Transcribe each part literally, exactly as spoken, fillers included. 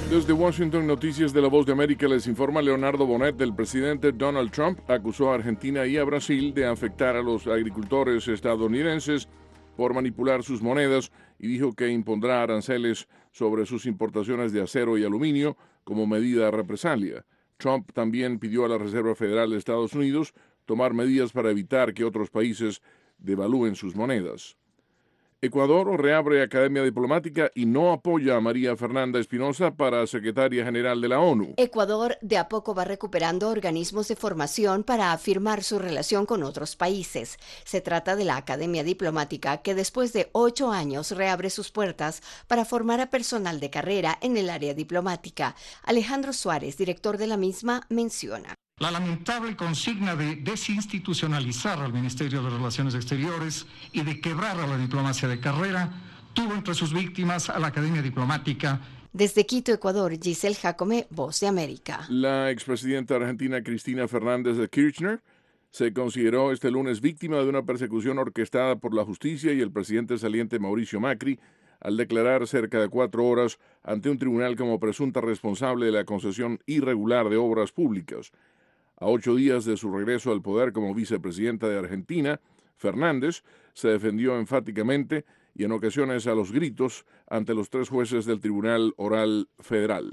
Desde Washington, Noticias de la Voz de América, les informa Leonardo Bonet. El presidente Donald Trump acusó a Argentina y a Brasil de afectar a los agricultores estadounidenses por manipular sus monedas y dijo que impondrá aranceles sobre sus importaciones de acero y aluminio como medida de represalia. Trump también pidió a la Reserva Federal de Estados Unidos tomar medidas para evitar que otros países devalúen sus monedas. Ecuador reabre academia diplomática y no apoya a María Fernanda Espinosa para secretaria general de la ONU. Ecuador de a poco va recuperando organismos de formación para afirmar su relación con otros países. Se trata de la academia diplomática que después de ocho años reabre sus puertas para formar a personal de carrera en el área diplomática. Alejandro Suárez, director de la misma, menciona. La lamentable consigna de desinstitucionalizar al Ministerio de Relaciones Exteriores y de quebrar a la diplomacia de carrera tuvo entre sus víctimas a la Academia Diplomática. Desde Quito, Ecuador, Giselle Jacome, Voz de América. La expresidenta argentina Cristina Fernández de Kirchner se consideró este lunes víctima de una persecución orquestada por la justicia y el presidente saliente Mauricio Macri al declarar cerca de cuatro horas ante un tribunal como presunta responsable de la concesión irregular de obras públicas. A ocho días de su regreso al poder como vicepresidenta de Argentina, Fernández se defendió enfáticamente y en ocasiones a los gritos ante los tres jueces del Tribunal Oral Federal.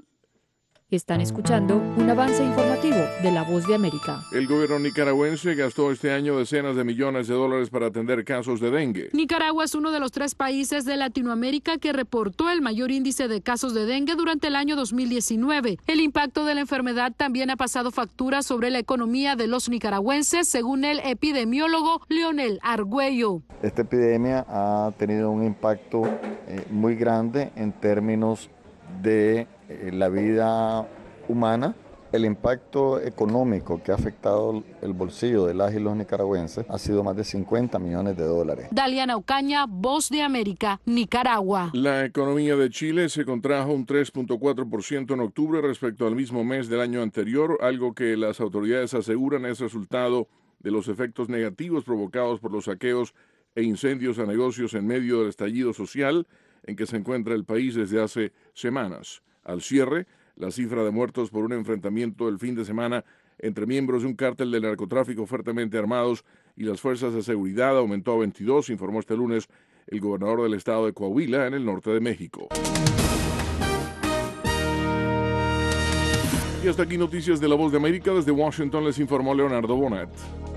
Están escuchando un avance informativo de La Voz de América. El gobierno nicaragüense gastó este año decenas de millones de dólares para atender casos de dengue. Nicaragua es uno de los tres países de Latinoamérica que reportó el mayor índice de casos de dengue durante el año dos mil diecinueve. El impacto de la enfermedad también ha pasado factura sobre la economía de los nicaragüenses, según el epidemiólogo Leonel Argüello. Esta epidemia ha tenido un impacto eh, muy grande en términos de eh, la vida humana. El impacto económico que ha afectado el bolsillo de las y los nicaragüenses ha sido más de cincuenta millones de dólares. Daliana Ocaña, Voz de América, Nicaragua. La economía de Chile se contrajo un tres punto cuatro por ciento en octubre respecto al mismo mes del año anterior, algo que las autoridades aseguran es resultado de los efectos negativos provocados por los saqueos e incendios a negocios en medio del estallido social en que se encuentra el país desde hace semanas. Al cierre, la cifra de muertos por un enfrentamiento el fin de semana entre miembros de un cártel de narcotráfico fuertemente armados y las fuerzas de seguridad aumentó a veintidós, informó este lunes el gobernador del estado de Coahuila, en el norte de México. Y hasta aquí Noticias de la Voz de América. Desde Washington les informó Leonardo Bonet.